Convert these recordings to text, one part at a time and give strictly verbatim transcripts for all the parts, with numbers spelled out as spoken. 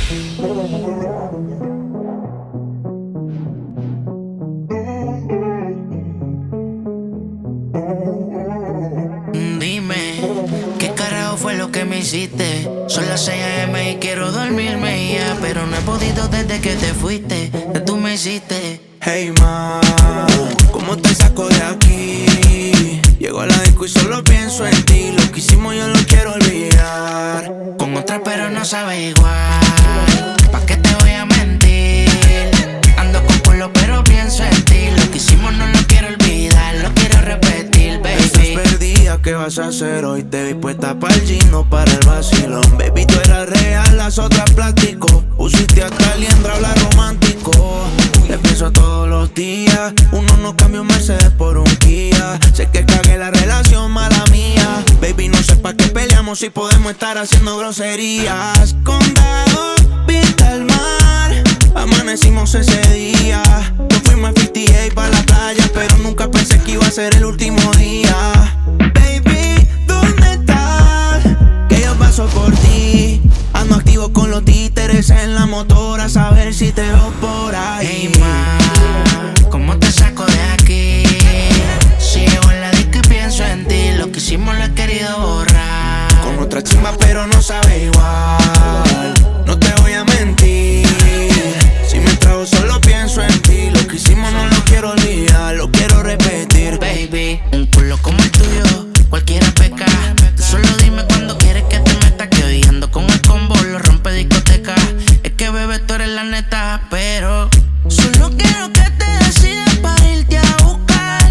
Dime, ¿qué carajo fue lo que me hiciste? Son las seis a eme y quiero dormirme ya, pero no he podido desde que te fuiste. ¿Qué tú me hiciste? Hey ma, ¿cómo te saco de aquí? Llego a la disco y solo pienso en ti. Lo que hicimos yo lo quiero olvidar. Con otra pero no sabe igual. ¿Pa' qué te voy a mentir? Ando con culo pero pienso en ti. Lo que hicimos no lo quiero olvidar, lo quiero repetir, baby. Estás perdida, ¿qué vas a hacer hoy? Te vi puesta pa'l gino, para el vacilón. Baby, tú eras real, las otras plástico. Pusiste hasta liendra, habla romántico. Te pienso todos los días. Uno no cambia un Mercedes por un Kia. Sé que cagué la relación, mala mía. Baby, no sé pa' qué peleamos si podemos estar haciendo groserías. Condado, vista al mar. Amanecimos ese día. Nos fuimos a cincuenta y ocho pa' la playa, pero nunca pensé que iba a ser el último día. Baby, ¿dónde estás? Que yo paso por ti. Ando activo con los títeres en la motora, a saber si te veo por ahí. Hey ma, ¿cómo te saco de aquí? Si llego en la disco y pienso en ti. Lo que hicimos lo he querido borrar. Con otra chimba pero no sabe igual. No te voy a mentir. Si me trago solo pienso en ti. Lo que hicimos no lo quiero olvidar, lo quiero repetir. Baby, un culo como el tuyo, cualquiera peca. Tú solo dime cuando quieres que te meta. Que hoy ando con el combo, lo rompe discoteca. Es que bebé, tú eres la neta, pero solo quiero que te decidas para irte a buscar.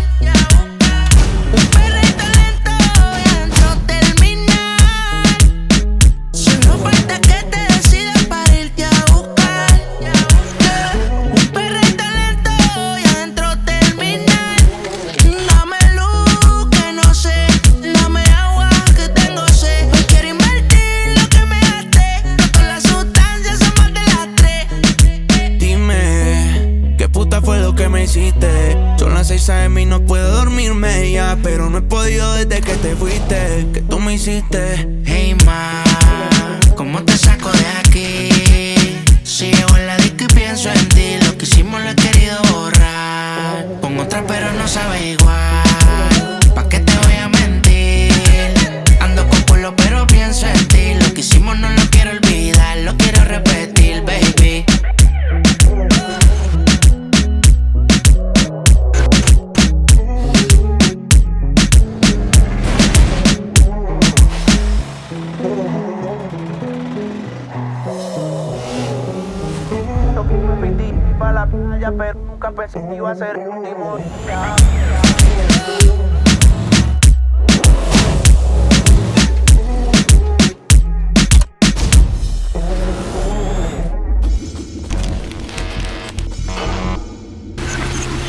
Un perrito lento y adentro terminar. Solo falta que te decidas para irte a buscar. Un perrito lento y adentro terminar. Dame luz que no sé, dame agua que tengo sed. Hoy quiero invertir lo que me gasté. No con las sustancias son más de las tres. Dime, ¿qué puta fue lo que me hiciste? Son las seis a eme y no puedo dormirme ya, pero no he podido desde que te fuiste. ¿Qué tú me hiciste? Hey ma, ¿cómo te saco de aquí? Si llego en la disco y pienso en ti. Lo que hicimos lo he querido borrar. Con otra pero no sabe igual. ¿Pa' qué te voy a mentir? Ando con culo pero pienso en ti. Lo que hicimos no lo quiero olvidar, lo quiero repetir, baby. Lo que me pedí pa' la playa, pero nunca pensé que iba a ser el último día.